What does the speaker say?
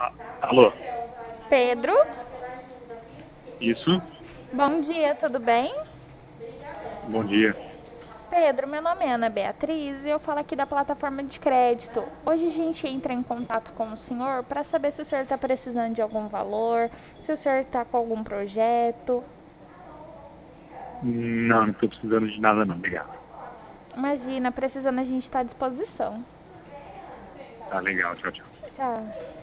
Alô? Pedro, Isso? bom dia, tudo bem? Bom dia. Pedro, meu nome é Ana Beatriz e eu falo aqui da plataforma de crédito. Hoje a gente entra em contato com o senhor para saber se o senhor está precisando de algum valor, se o senhor está com algum projeto. Não estou precisando de nada não, obrigado. Imagina, precisando a gente está à disposição. Tá legal, tchau, tchau. Tchau.